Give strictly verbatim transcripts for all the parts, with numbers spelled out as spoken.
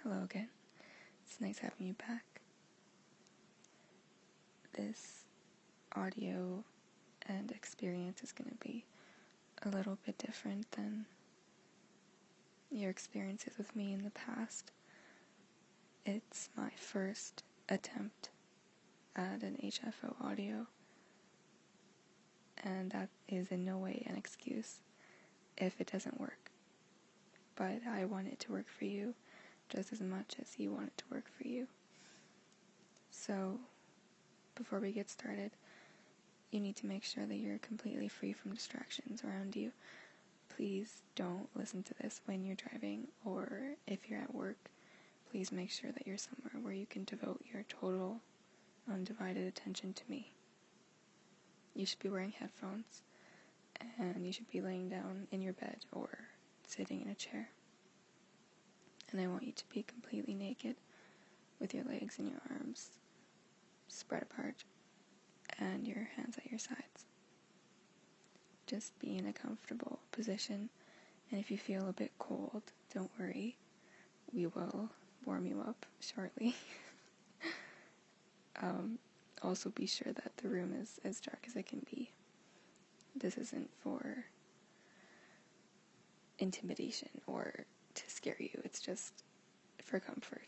Hello again. It's nice having you back. This audio and experience is going to be a little bit different than your experiences with me in the past. It's my first attempt at an H F O audio, and that is in no way an excuse if it doesn't work. But I want it to work for you just as much as you want it to work for you. So, before we get started, you need to make sure that you're completely free from distractions around you. Please don't listen to this when you're driving or if you're at work. Please make sure that you're somewhere where you can devote your total, undivided attention to me. You should be wearing headphones, and you should be laying down in your bed or sitting in a chair. And I want you to be completely naked with your legs and your arms spread apart and your hands at your sides. Just be in a comfortable position, and if you feel a bit cold, don't worry. We will warm you up shortly. um, also be sure that the room is as dark as it can be. This isn't for intimidation or to scare you, it's just for comfort.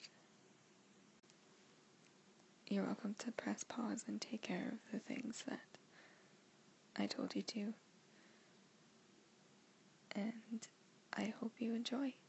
You're welcome to press pause and take care of the things that I told you to. And I hope you enjoy.